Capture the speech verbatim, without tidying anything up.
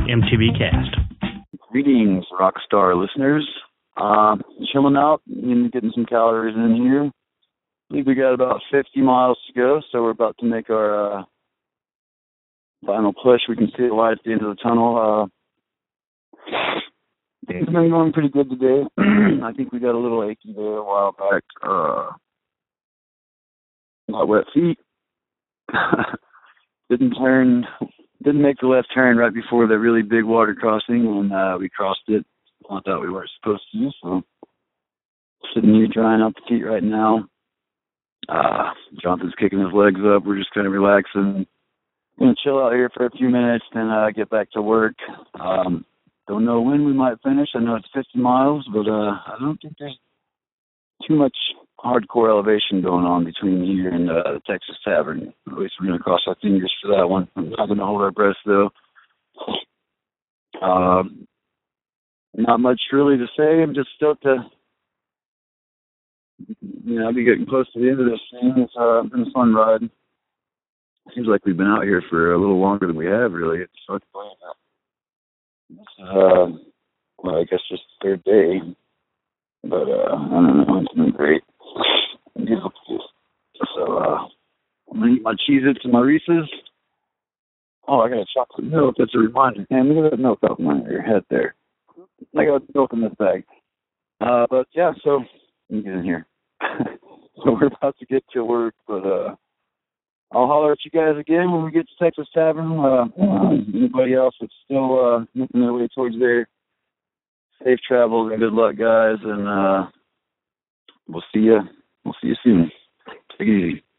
M T V Cast. Greetings, Rockstar listeners. Uh, chilling out and getting some calories in here. I believe we got about fifty miles to go, so we're about to make our uh, final push. We can see the light at the end of the tunnel. Uh, things have been going pretty good today. I think we got a little achy there a while back. Uh, got wet feet. didn't turn, didn't make the left turn right before the really big water crossing, and uh, we crossed it. I thought we weren't supposed to, so sitting here drying out the feet right now. Uh, Jonathan's kicking his legs up. We're just kind of relaxing. Gonna chill out here for a few minutes, then uh, get back to work. Um, don't know when we might finish. I know it's fifty miles, but uh, I don't think there's too much hardcore elevation going on between here and uh, the Texas Tavern. At least we're gonna cross our fingers for that one. I'm not gonna hold our breath though. Um, not much really to say. I'm just stoked to, you know, I'll be getting close to the end of this thing. It's uh, been a fun ride. Seems like we've been out here for a little longer than we have, really. It's hard to believe that. This is, uh, well, I guess just the third day. But, uh, I don't know. It's been great. Beautiful. So, uh, I'm going to eat my Cheez-Its and my Reese's. Oh, I got a chocolate milk. That's a reminder. Man, look at that milk out my your head there. I got milk in this bag. Uh, but, yeah, so, let me get in here. So we're about to get to work, but, uh, I'll holler at you guys again when we get to Texas Tavern. Uh, anybody else that's still uh, making their way towards there, safe travels and good luck, guys. And uh, we'll see you. We'll see you soon. Take it easy.